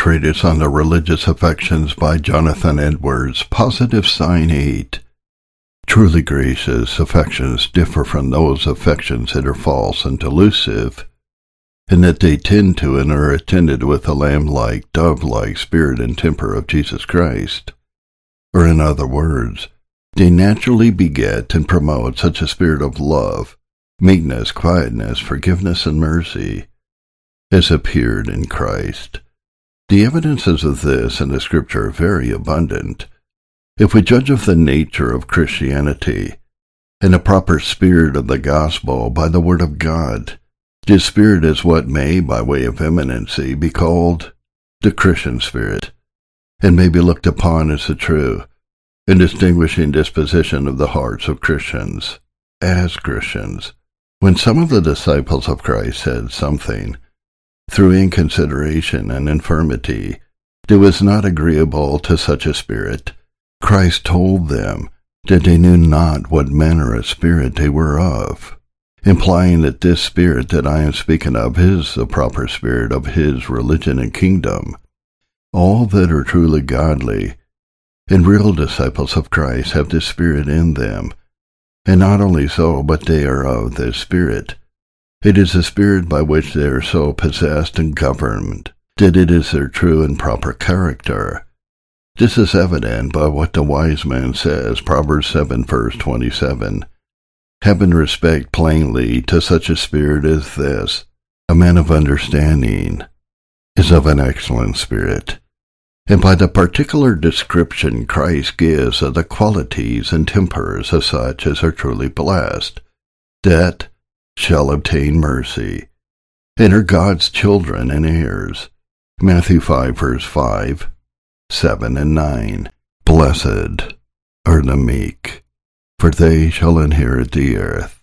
Treatise on the Religious Affections by Jonathan Edwards, Positive Sign 8. Truly gracious affections differ from those affections that are false and delusive, in that they tend to and are attended with the lamb-like, dove-like spirit and temper of Jesus Christ. Or in other words, they naturally beget and promote such a spirit of love, meekness, quietness, forgiveness, and mercy, as appeared in Christ. The evidences of this in the Scripture are very abundant. If we judge of the nature of Christianity and the proper spirit of the gospel by the Word of God, this spirit is what may, by way of eminency, be called the Christian spirit, and may be looked upon as the true and distinguishing disposition of the hearts of Christians, as Christians. When some of the disciples of Christ said something, through inconsideration and infirmity, that was not agreeable to such a spirit, Christ told them that they knew not what manner of spirit they were of, implying that this spirit that I am speaking of is the proper spirit of his religion and kingdom. All that are truly godly and real disciples of Christ have this spirit in them, and not only so, but they are of this spirit. It is the spirit by which they are so possessed and governed that it is their true and proper character. This is evident by what the wise man says, Proverbs 7, verse 27. Having respect plainly to such a spirit as this, a man of understanding is of an excellent spirit. And by the particular description Christ gives of the qualities and tempers of such as are truly blessed, that shall obtain mercy, and are God's children and heirs. Matthew 5, verse 5, 7, and 9. Blessed are the meek, for they shall inherit the earth.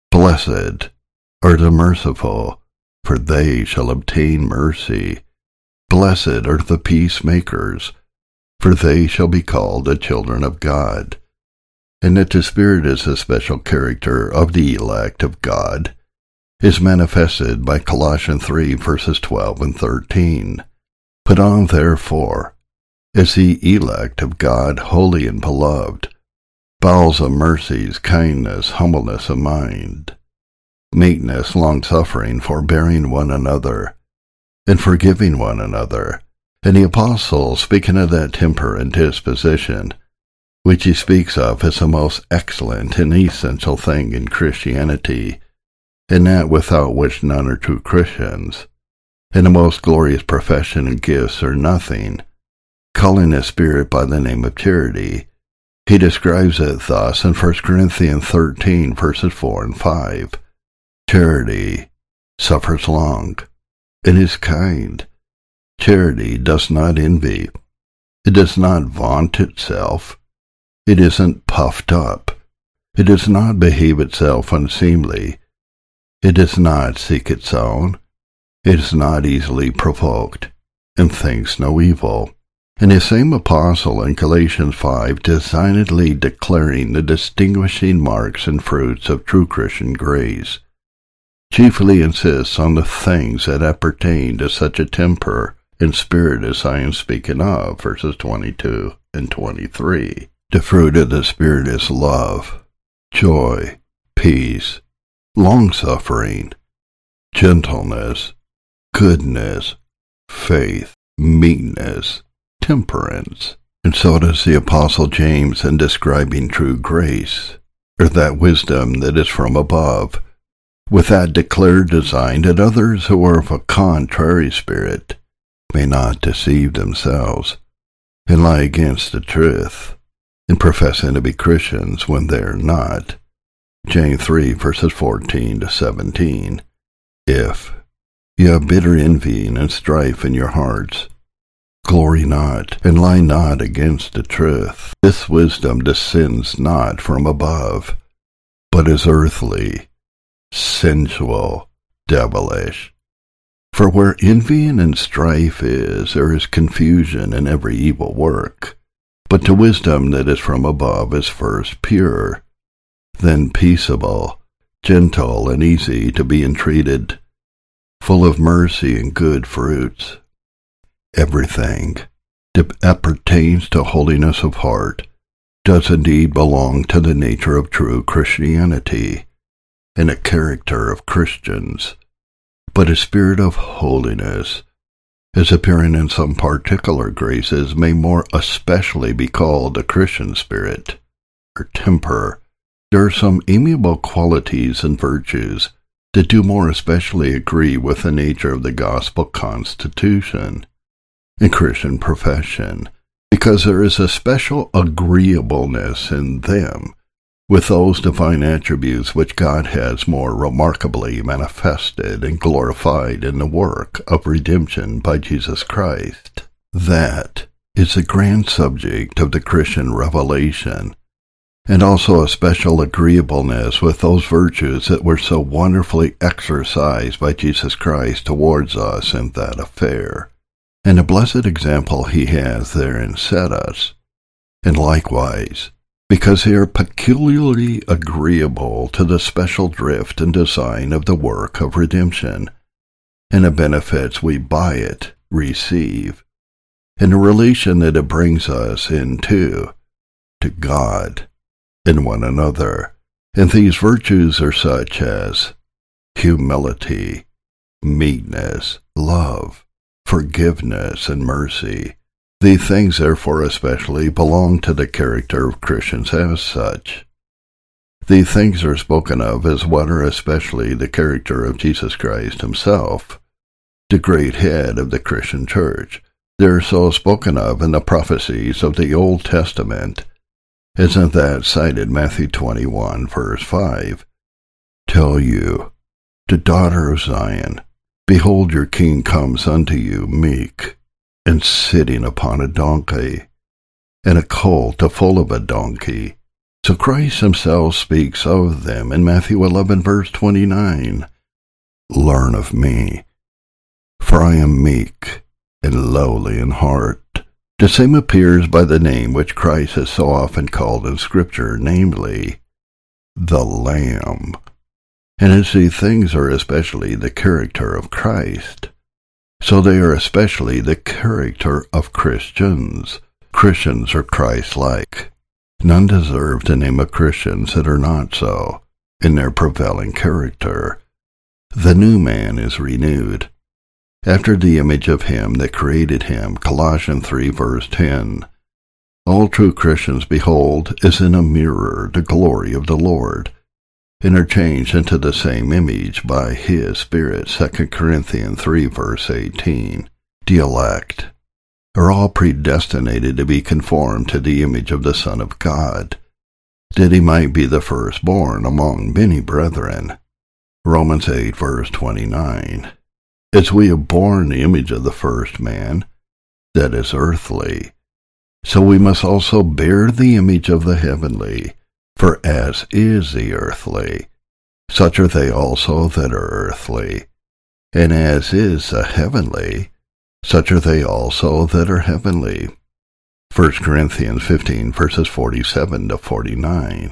Blessed are the merciful, for they shall obtain mercy. Blessed are the peacemakers, for they shall be called the children of God. And that the Spirit is the special character of the elect of God is manifested by Colossians 3, verses 12 and 13. Put on, therefore, as the elect of God, holy and beloved, bowels of mercies, kindness, humbleness of mind, meekness, longsuffering, forbearing one another, and forgiving one another. And the apostle, speaking of that temper and disposition, which he speaks of as the most excellent and essential thing in Christianity, and that without which none are true Christians, and the most glorious profession and gifts are nothing, calling a spirit by the name of charity, he describes it thus in 1 Corinthians 13, verses 4 and 5. Charity suffers long, and is kind. Charity does not envy. It does not vaunt itself. It isn't puffed up. It does not behave itself unseemly. It does not seek its own. It is not easily provoked, and thinks no evil. And the same apostle in Galatians 5, designedly declaring the distinguishing marks and fruits of true Christian grace, chiefly insists on the things that appertain to such a temper and spirit as I am speaking of, verses 22 and 23. The fruit of the Spirit is love, joy, peace, long-suffering, gentleness, goodness, faith, meekness, temperance. And so does the Apostle James in describing true grace, or that wisdom that is from above, with that declared design that others who are of a contrary spirit may not deceive themselves, and lie against the truth, in professing to be Christians when they are not. James 3, verses 14 to 17. If you have bitter envying and strife in your hearts, glory not, and lie not against the truth. This wisdom descends not from above, but is earthly, sensual, devilish. For where envying and strife is, there is confusion in every evil work. But the wisdom that is from above is first pure, then peaceable, gentle, and easy to be entreated, full of mercy and good fruits, Everything that pertains to holiness of heart does indeed belong to the nature of true Christianity and a character of Christians, but a spirit of holiness, as appearing in some particular graces, may more especially be called a Christian spirit, or temper. There are some amiable qualities and virtues that do more especially agree with the nature of the gospel constitution and Christian profession, because there is a special agreeableness in them with those divine attributes which God has more remarkably manifested and glorified in the work of redemption by Jesus Christ. That is the grand subject of the Christian revelation, and also a special agreeableness with those virtues that were so wonderfully exercised by Jesus Christ towards us in that affair, and a blessed example he has therein set us, and likewise, because they are peculiarly agreeable to the special drift and design of the work of redemption, and the benefits we by it receive, and the relation that it brings us into, to God, and one another. And these virtues are such as humility, meekness, love, forgiveness, and mercy. These things therefore especially belong to the character of Christians as such. These things are spoken of as what are especially the character of Jesus Christ himself, the great head of the Christian church. They are so spoken of in the prophecies of the Old Testament, as in that cited Matthew 21, verse 5. Tell you, the daughter of Zion, behold, your king comes unto you meek, and sitting upon a donkey, and a colt, the foal of a donkey. So Christ himself speaks of them in Matthew 11, verse 29. Learn of me, for I am meek and lowly in heart. The same appears by the name which Christ has so often called in Scripture, namely, the Lamb. And as these things are especially the character of Christ, so they are especially the character of Christians. Christians are Christ-like. None deserve the name of Christians that are not so in their prevailing character. The new man is renewed after the image of him that created him. Colossians 3, verse 10. All true Christians behold as in a mirror the glory of the Lord, and are changed into the same image by his Spirit. 2 Corinthians 3, verse 18. The elect are all predestinated to be conformed to the image of the Son of God, that he might be the firstborn among many brethren. Romans 8, verse 29. As we have borne the image of the first man, that is earthly, so we must also bear the image of the heavenly. For as is the earthly, such are they also that are earthly. And as is the heavenly, such are they also that are heavenly. 1 Corinthians 15, verses 47 to 49.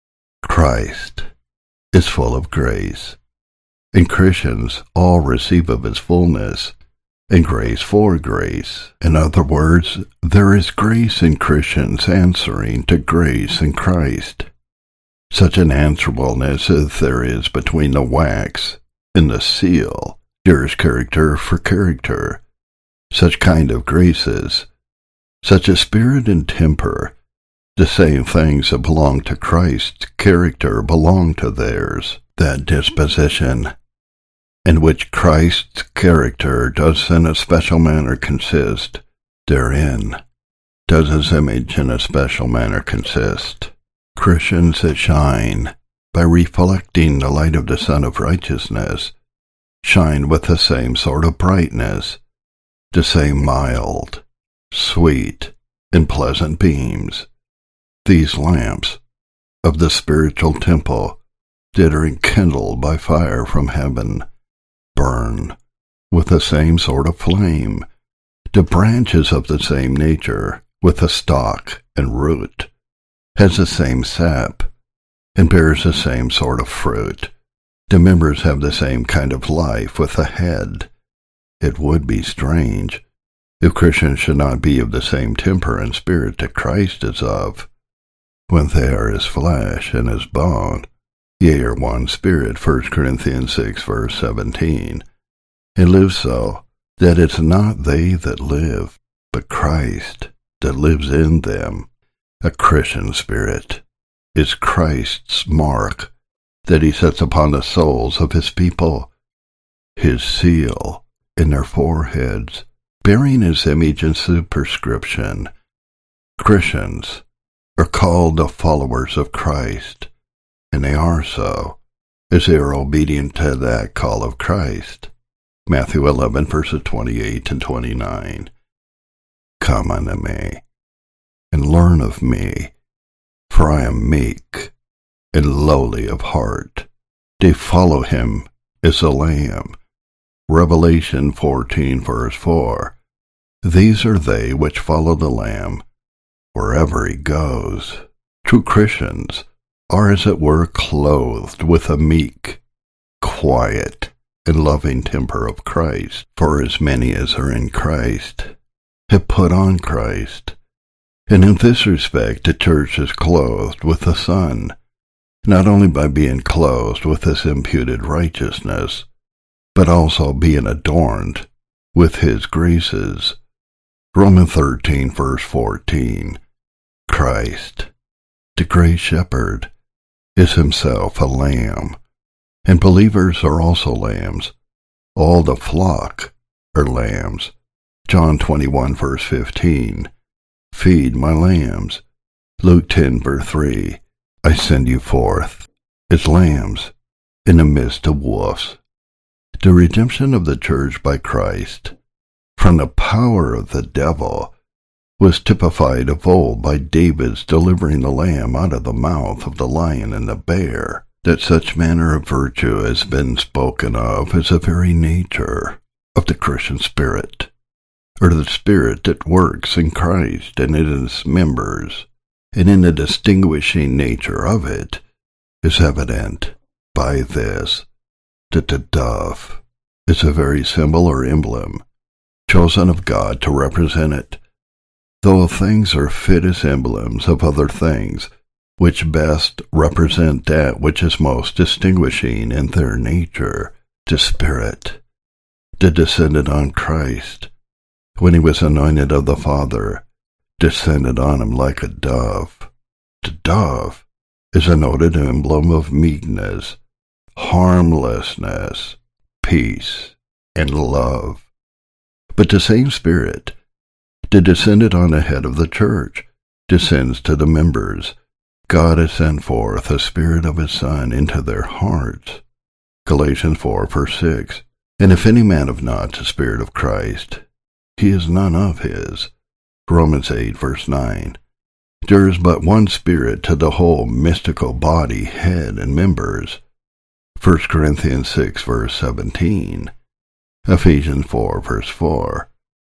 Christ is full of grace, and Christians all receive of his fullness, and grace for grace. In other words, there is grace in Christians answering to grace in Christ. Such an answerableness as there is between the wax and the seal, there is character for character. Such kind of graces, such a spirit and temper, the same things that belong to Christ's character belong to theirs. That disposition, in which Christ's character does in a special manner consist, therein does his image in a special manner consist. Christians that shine by reflecting the light of the Sun of Righteousness shine with the same sort of brightness, the same mild, sweet, and pleasant beams. These lamps of the spiritual temple that are enkindled by fire from heaven burn with the same sort of flame. The branches of the same nature, with the stalk and root, has the same sap, and bears the same sort of fruit. The members have the same kind of life with the head. It would be strange If Christians should not be of the same temper and spirit that Christ is of, when they are his flesh and his bone, ye are one spirit, 1 Corinthians 6, verse 17, and live so, that it's not they that live, but Christ that lives in them. A Christian spirit is Christ's mark that he sets upon the souls of his people, his seal in their foreheads, bearing his image and superscription. Christians are called the followers of Christ, and they are so, as they are obedient to that call of Christ. Matthew 11, verses 28 and 29. Come unto me, and learn of me, for I am meek and lowly of heart. They follow him as a lamb. Revelation 14, verse 4. These are they which follow the Lamb wherever he goes. True Christians are, as it were, clothed with a meek, quiet, and loving temper of Christ. For as many as are in Christ have put on Christ. And in this respect the church is clothed with the Son, not only by being clothed with his imputed righteousness, but also being adorned with his graces. Romans 13, verse 14. Christ, the great shepherd, is himself a lamb, and believers are also lambs. All the flock are lambs. John 21, verse 15. Feed my lambs. Luke 10, verse 3. I send you forth as lambs in the midst of wolves. The redemption of the church by Christ from the power of the devil was typified of old by David's delivering the lamb out of the mouth of the lion and the bear. That such manner of virtue has been spoken of as the very nature of the Christian spirit, or the spirit that works in Christ and in his members, and in the distinguishing nature of it is evident by this, that the dove is a very symbol or emblem chosen of God to represent it, though things are fit as emblems of other things, which best represent that which is most distinguishing in their nature. The Spirit that descended on Christ when he was anointed of the Father descended on him like a dove. The dove is a noted emblem of meekness, harmlessness, peace, and love. But the same Spirit that descended on the head of the church descends to the members. God has sent forth a Spirit of his Son into their hearts. Galatians 4, verse 6. And if any man have not the Spirit of Christ, he is none of his. Romans 8, verse 9. There is but one Spirit to the whole mystical body, head, and members. 1 Corinthians 6, verse 17. Ephesians 4, verse 4.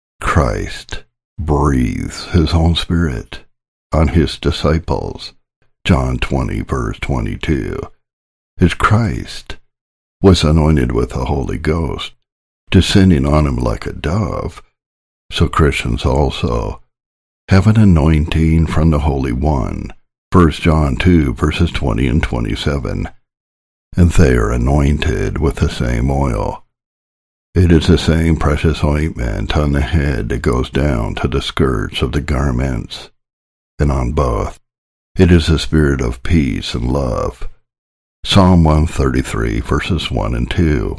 Christ breathes his own Spirit on his disciples. John 20, verse 22. As Christ was anointed with the Holy Ghost, descending on him like a dove, so Christians also have an anointing from the Holy One. 1 John 2, verses 20 and 27. And they are anointed with the same oil. It is the same precious ointment on the head that goes down to the skirts of the garments, and on both it is the Spirit of peace and love. Psalm 133, verses 1 and 2.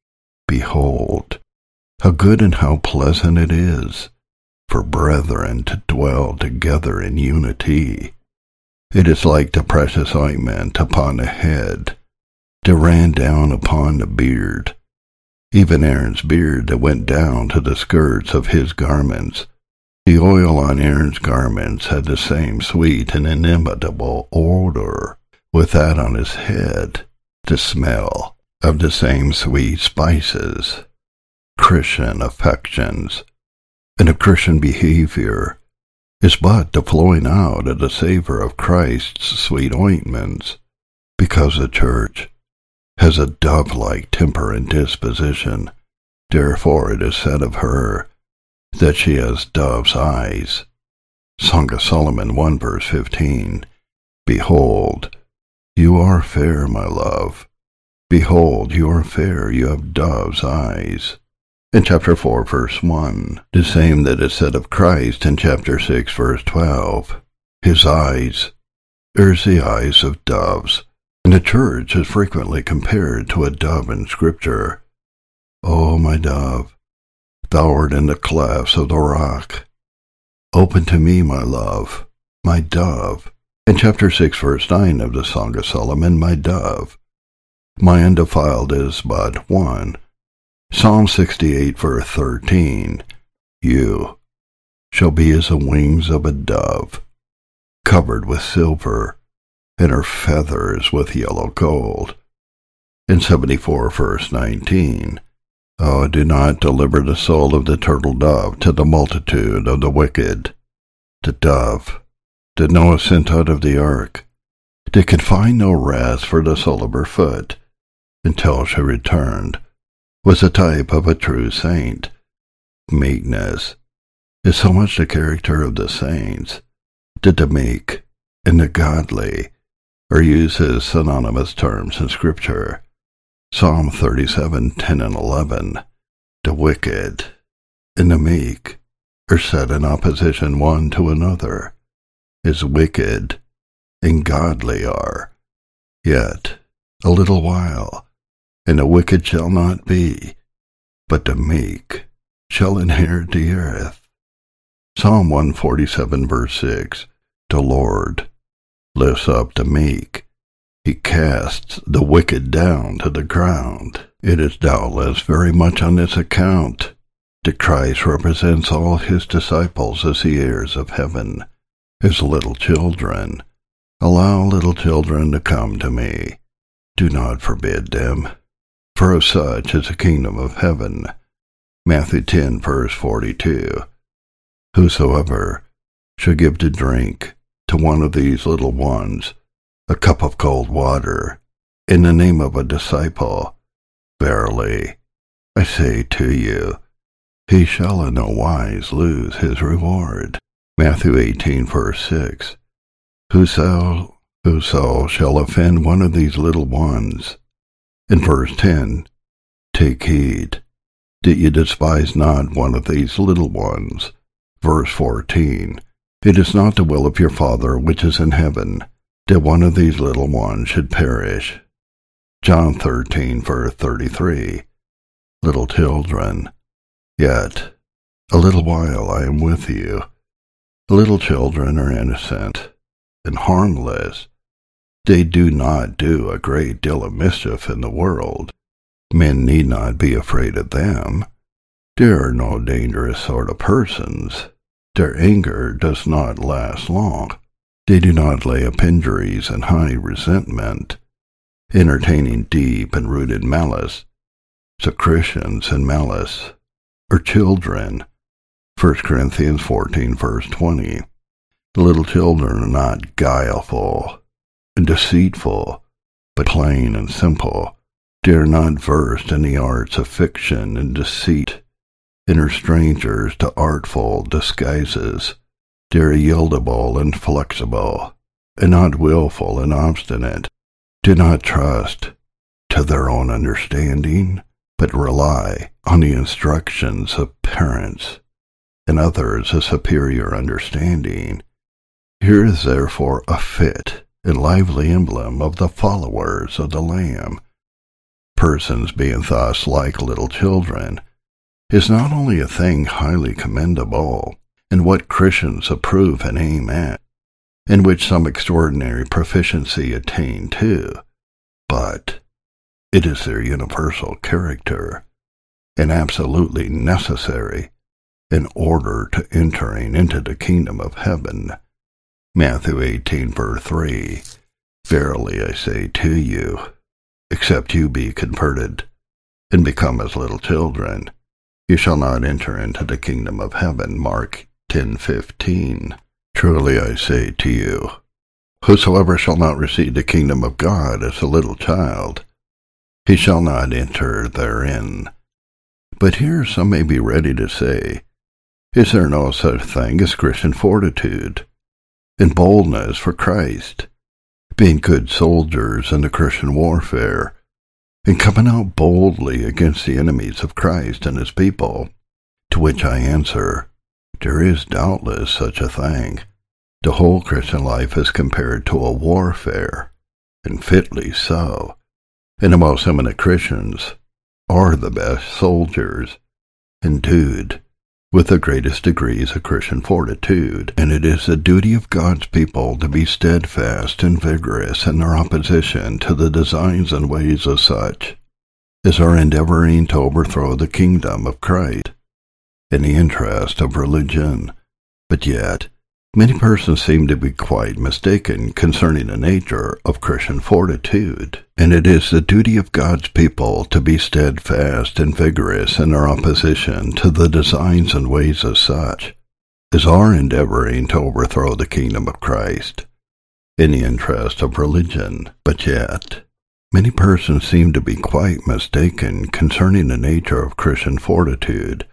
Behold, how good and how pleasant it is for brethren to dwell together in unity. It is like the precious ointment upon the head that ran down upon the beard, even Aaron's beard that went down to the skirts of his garments. The oil on Aaron's garments had the same sweet and inimitable odor with that on his head, the smell of the same sweet spices. Christian affections and a Christian behavior is but the flowing out of the savor of Christ's sweet ointments, because the church has a dove-like temper and disposition. Therefore it is said of her, that she has dove's eyes. Song of Solomon 1 verse 15. Behold, you are fair, my love. Behold, you are fair, you have dove's eyes. In chapter 4 verse 1, the same that is said of Christ in chapter 6 verse 12. His eyes, there's the eyes of doves, and the church is frequently compared to a dove in Scripture. O my dove, thou art in the clefts of the rock. Open to me, my love, my dove. In chapter 6 verse 9 of the Song of Solomon, my dove. My undefiled is but one. Psalm 68 verse 13. You shall be as the wings of a dove, covered with silver, and her feathers with yellow gold. In 74 verse 19. Oh, do not deliver the soul of the turtle dove to the multitude of the wicked. The dove that Noah sent out of the ark, that could find no rest for the sole of her foot, until she returned, was a type of a true saint. Meekness is so much the character of the saints that the meek and the godly are used as synonymous terms in Scripture. Psalm 37:10 and 11. The wicked and the meek are set in opposition one to another, as wicked and godly are. Yet a little while, and the wicked shall not be, but the meek shall inherit the earth. Psalm 147 verse 6. The Lord lifts up the meek. He casts the wicked down to the ground. It is doubtless very much on this account that Christ represents all his disciples as the heirs of heaven, as little children. Allow little children to come to me. Do not forbid them, for of such is the kingdom of heaven. Matthew 10 verse 42. Whosoever shall give to drink to one of these little ones a cup of cold water, in the name of a disciple, verily, I say to you, he shall in no wise lose his reward. Matthew 18 verse 6. Whoso shall offend one of these little ones. In verse 10, take heed that ye despise not one of these little ones. Verse 14, it is not the will of your Father which is in heaven that one of these little ones should perish. John 13 verse 33. Little children, yet a little while I am with you. Little children are innocent and harmless. They do not do a great deal of mischief in the world. Men need not be afraid of them. They are no dangerous sort of persons. Their anger does not last long. They do not lay up injuries and high resentment, entertaining deep and rooted malice. So Christians and malice are children. 1 Corinthians 14 verse 20. Little children are not guileful and deceitful, but plain and simple. They are not versed in the arts of fiction and deceit, and are strangers to artful disguises. They are yieldable and flexible, and not willful and obstinate. Do not trust to their own understanding, but rely on the instructions of parents and others a superior understanding. Here is therefore a fit and lively emblem of the followers of the Lamb. Persons being thus like little children is not only a thing highly commendable, and what Christians approve and aim at, in which some extraordinary proficiency attain to, but it is their universal character, and absolutely necessary in order to entering into the kingdom of heaven. Matthew 18 verse 3. Verily I say to you, except you be converted and become as little children, you shall not enter into the kingdom of heaven. Mark 10:15. Truly I say to you, whosoever shall not receive the kingdom of God as a little child, he shall not enter therein. But here some may be ready to say, Is there no such thing as Christian fortitude and boldness for Christ, being good soldiers in the Christian warfare, and coming out boldly against the enemies of Christ and his people? To which I answer, there is doubtless such a thing. The whole Christian life is compared to a warfare, and fitly so, and the most eminent Christians are the best soldiers, endued with the greatest degrees of Christian fortitude, and it is the duty of God's people to be steadfast and vigorous in their opposition to the designs and ways of such as are endeavoring to overthrow the kingdom of Christ in the interest of religion. But yet, many persons seem to be quite mistaken concerning the nature of Christian fortitude, and it is the duty of God's people to be steadfast and vigorous in their opposition to the designs and ways of such as are endeavoring to overthrow the kingdom of Christ in the interest of religion. But yet, many persons seem to be quite mistaken concerning the nature of Christian fortitude.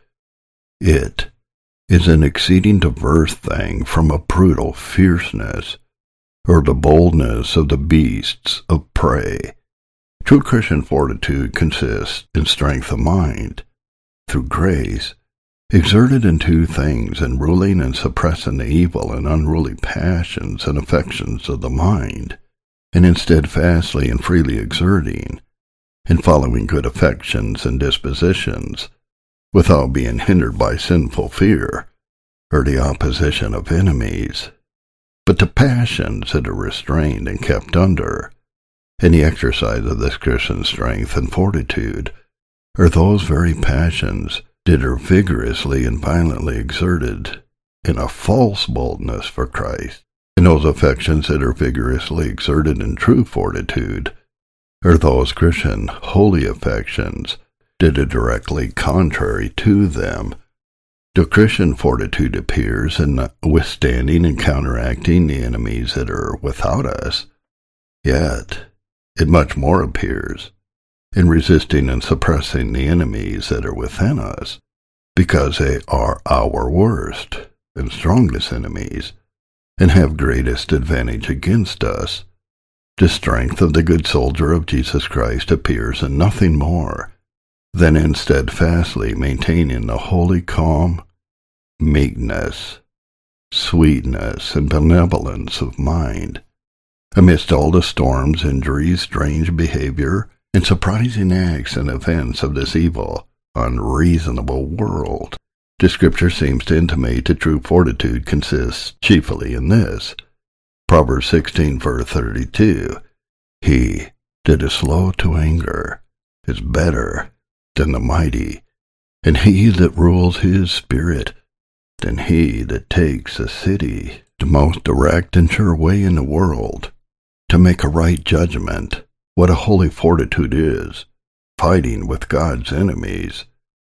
It is an exceeding diverse thing from a brutal fierceness, or the boldness of the beasts of prey. True Christian fortitude consists in strength of mind, through grace, exerted in two things, in ruling and suppressing the evil and unruly passions and affections of the mind, and in steadfastly and freely exerting, in following good affections and dispositions, without being hindered by sinful fear, or the opposition of enemies. But the passions that are restrained and kept under, in the exercise of this Christian strength and fortitude, are those very passions that are vigorously and violently exerted in a false boldness for Christ. And those affections that are vigorously exerted in true fortitude are those Christian holy affections that are directly contrary to them. The Christian fortitude appears in withstanding and counteracting the enemies that are without us, yet it much more appears in resisting and suppressing the enemies that are within us, because they are our worst and strongest enemies, and have greatest advantage against us. The strength of the good soldier of Jesus Christ appears in nothing more than in steadfastly maintaining the holy calm, meekness, sweetness, and benevolence of mind, amidst all the storms, injuries, strange behavior, and surprising acts and events of this evil, unreasonable world. The Scripture seems to intimate that true fortitude consists chiefly in this. Proverbs 16, verse 32, He that is slow to anger is better than the mighty, and he that rules his spirit than he that takes a city. The most direct and sure way in the world to make a right judgment what a holy fortitude is, fighting with God's enemies,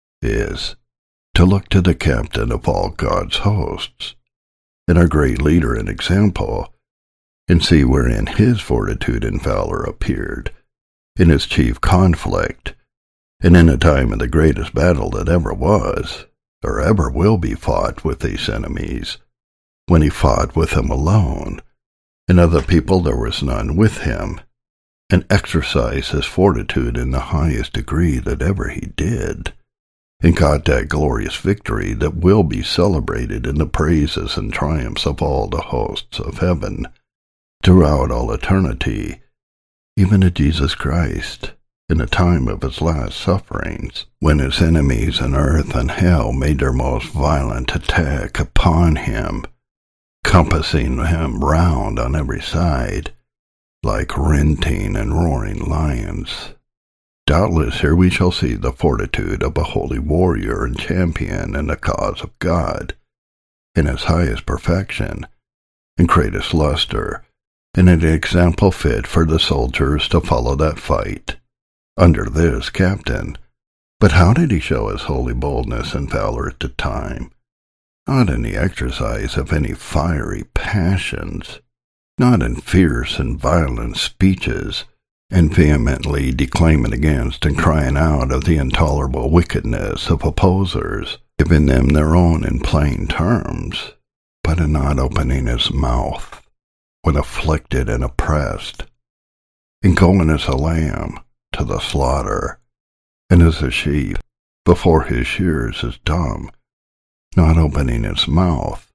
is to look to the captain of all God's hosts, and our great leader and example, and see wherein his fortitude and valor appeared, in his chief conflict, and in a time of the greatest battle that ever was, or ever will be fought with these enemies, when he fought with them alone, and of the people there was none with him, and exercised his fortitude in the highest degree that ever he did, and got that glorious victory that will be celebrated in the praises and triumphs of all the hosts of heaven, throughout all eternity, even to Jesus Christ, in the time of his last sufferings, when his enemies in earth and hell made their most violent attack upon him, compassing him round on every side, like renting and roaring lions. Doubtless here we shall see the fortitude of a holy warrior and champion in the cause of God, in its highest perfection and greatest luster, and an example fit for the soldiers to follow that fight under this captain. But how did he show his holy boldness and valor at the time? Not in the exercise of any fiery passions, not in fierce and violent speeches, and vehemently declaiming against and crying out of the intolerable wickedness of opposers, giving them their own in plain terms, but in not opening his mouth when afflicted and oppressed, and going as a lamb to the slaughter, and as a sheep before his shears is dumb, not opening his mouth,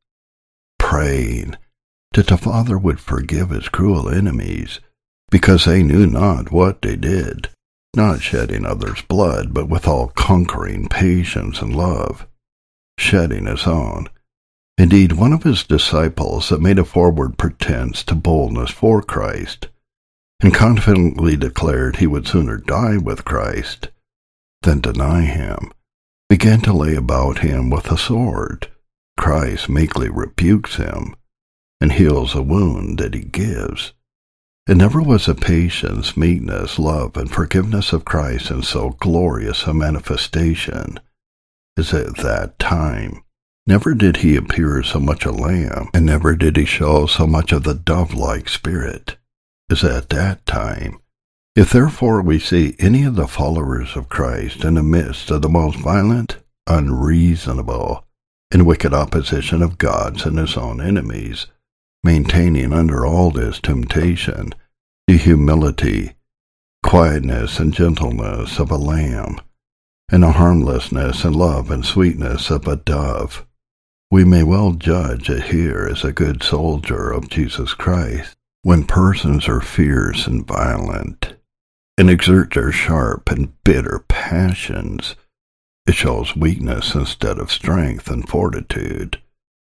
praying that the Father would forgive his cruel enemies, because they knew not what they did, not shedding others' blood, but with all conquering patience and love, shedding his own. Indeed, one of his disciples that made a forward pretense to boldness for Christ, and confidently declared he would sooner die with Christ than deny him, began to lay about him with a sword. Christ meekly rebukes him, and heals a wound that he gives. And never was the patience, meekness, love, and forgiveness of Christ in so glorious a manifestation as at that time. Never did he appear so much a lamb, and never did he show so much of the dove-like spirit as at that time. If therefore we see any of the followers of Christ in the midst of the most violent, unreasonable, and wicked opposition of God's and his own enemies, maintaining under all this temptation the humility, quietness, and gentleness of a lamb, and the harmlessness and love and sweetness of a dove, we may well judge that here is a good soldier of Jesus Christ. When persons are fierce and violent, and exert their sharp and bitter passions, it shows weakness instead of strength and fortitude.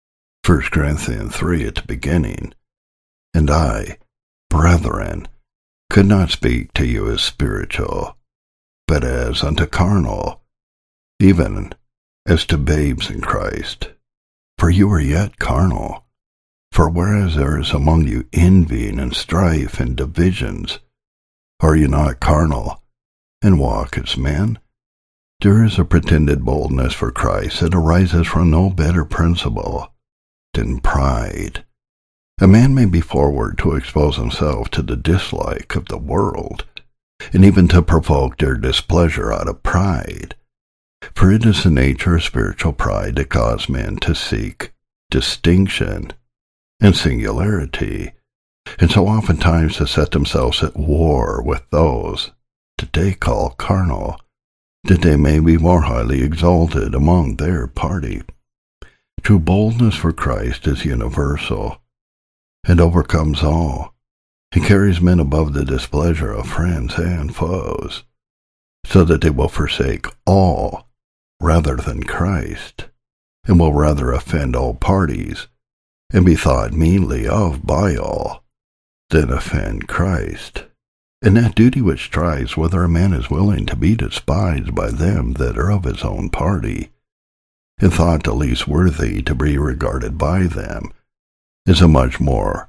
1 Corinthians 3 at the beginning. And I, brethren, could not speak to you as spiritual, but as unto carnal, even as to babes in Christ. For you are yet carnal. For whereas there is among you envying and strife and divisions, are you not carnal, and walk as men? There is a pretended boldness for Christ that arises from no better principle than pride. A man may be forward to expose himself to the dislike of the world, and even to provoke their displeasure out of pride. For it is the nature of spiritual pride that causes men to seek distinction and singularity, and so oftentimes to set themselves at war with those that they call carnal, that they may be more highly exalted among their party. True boldness for Christ is universal, and overcomes all, and carries men above the displeasure of friends and foes, so that they will forsake all rather than Christ, and will rather offend all parties, and be thought meanly of by all, than offend Christ. And that duty which tries whether a man is willing to be despised by them that are of his own party, and thought the least worthy to be regarded by them, is a much more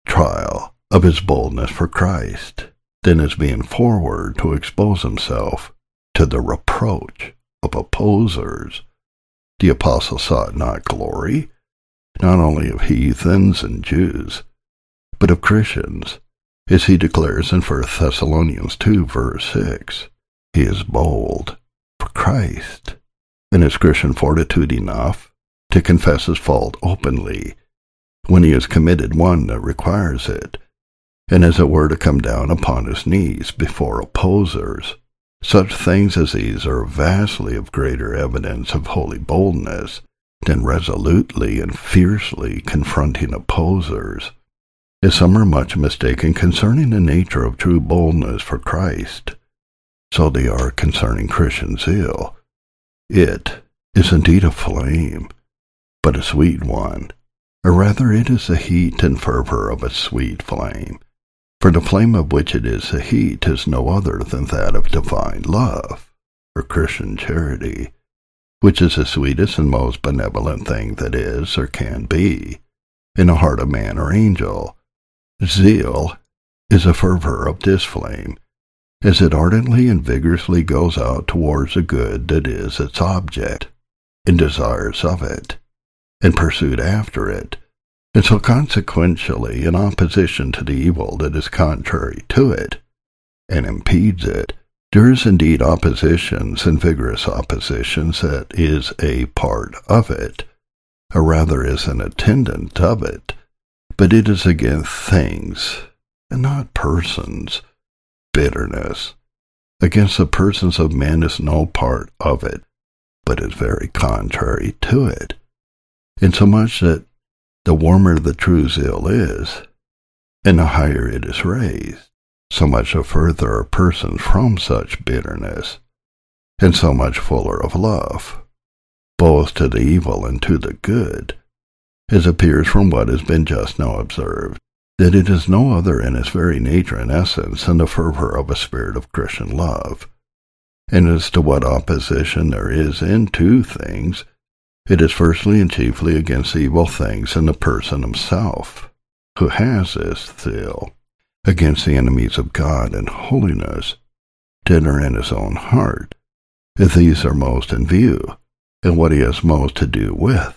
trial of his boldness for Christ than his being forward to expose himself to the reproach of opposers. The apostle sought not glory, not only of heathens and Jews, but of Christians, as he declares in 1 Thessalonians 2, verse 6. He is bold for Christ, and has Christian fortitude enough to confess his fault openly when he has committed one that requires it, and as it were to come down upon his knees before opposers. Such things as these are vastly of greater evidence of holy boldness than resolutely and fiercely confronting opposers, as some are much mistaken concerning the nature of true boldness for Christ, so they are concerning Christian zeal. It is indeed a flame, but a sweet one, or rather it is the heat and fervor of a sweet flame, for the flame of which it is the heat is no other than that of divine love, or Christian charity, which is the sweetest and most benevolent thing that is or can be in the heart of man or angel. Zeal is a fervor of this flame, as it ardently and vigorously goes out towards the good that is its object, and desires of it, and pursued after it, and so consequentially in opposition to the evil that is contrary to it, and impedes it, There is indeed oppositions and vigorous oppositions that is a part of it, or rather is an attendant of it, but it is against things, and not persons. Bitterness against the persons of men is no part of it, but is very contrary to it, insomuch that the warmer the true zeal is, and the higher it is raised, so much the further are persons from such bitterness, and so much fuller of love, both to the evil and to the good, as appears from what has been just now observed, that it is no other in its very nature and essence than the fervor of a spirit of Christian love. And as to what opposition there is in two things, it is firstly and chiefly against evil things in the person himself, who has this zeal, against the enemies of God and holiness, that are in his own heart, if these are most in view, and what he has most to do with,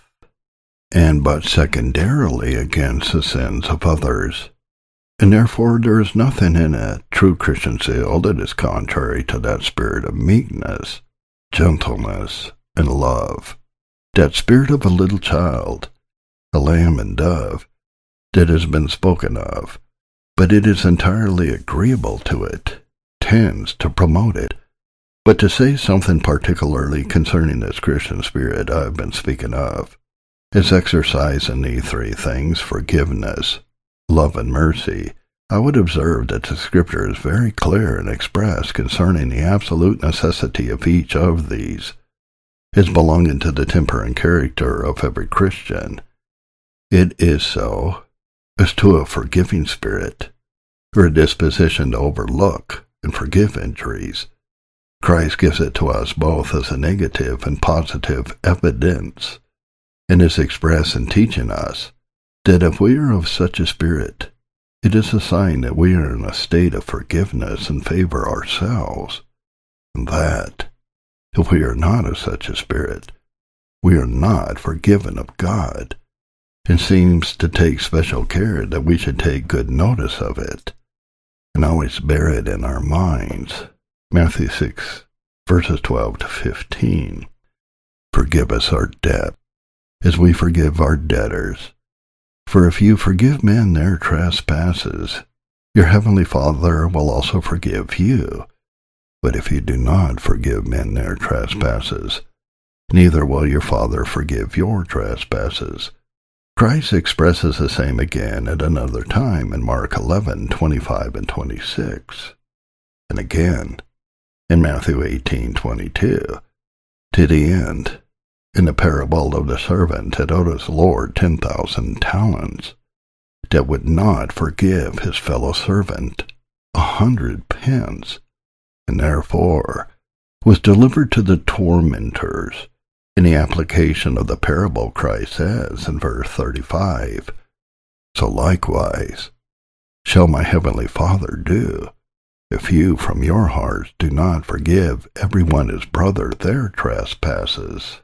and but secondarily against the sins of others. And therefore there is nothing in a true Christian zeal that is contrary to that spirit of meekness, gentleness, and love, that spirit of a little child, a lamb and dove, that has been spoken of, but it is entirely agreeable to it, tends to promote it. But to say something particularly concerning this Christian spirit I have been speaking of, is exercised in these three things, forgiveness, love, and mercy. I would observe that the Scripture is very clear and express concerning the absolute necessity of each of these, as belonging to the temper and character of every Christian. It is so as to a forgiving spirit, or a disposition to overlook and forgive injuries. Christ gives it to us both as a negative and positive evidence, and is expressed in teaching us that if we are of such a spirit, it is a sign that we are in a state of forgiveness and favor ourselves, and that, if we are not of such a spirit, we are not forgiven of God, and seems to take special care that we should take good notice of it, and always bear it in our minds. Matthew 6, verses 12 to 15. Forgive us our debt, as we forgive our debtors. For if you forgive men their trespasses, your heavenly Father will also forgive you. But if you do not forgive men their trespasses, neither will your Father forgive your trespasses. Christ expresses the same again at another time in Mark 11:25 and 26, and again in Matthew 18:22, to the end, in the parable of the servant that owed his Lord 10,000 talents, that would not forgive his fellow servant 100 pence, and therefore was delivered to the tormentors. In the application of the parable, Christ says in verse 35, So likewise shall my heavenly Father do, if you from your hearts do not forgive every one his brother their trespasses.